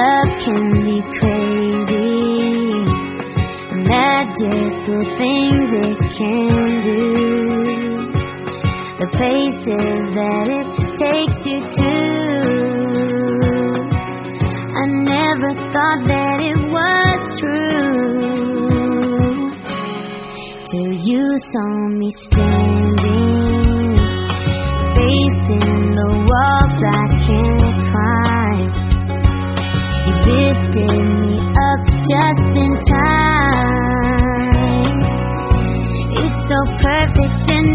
Love can be crazy, magical things it can do. The places that it takes you to, I never thought that it was true, till you saw me standing, facing the walls I can't climb. You lifted me up just in time. It's so perfect and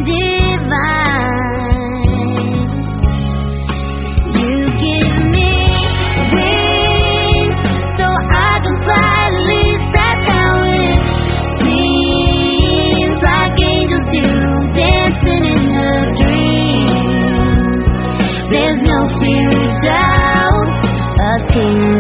divine. You give me wings so I can fly. At least that's how it seems, like angels do, dancing in a dream. There's no fear of doubt, a king.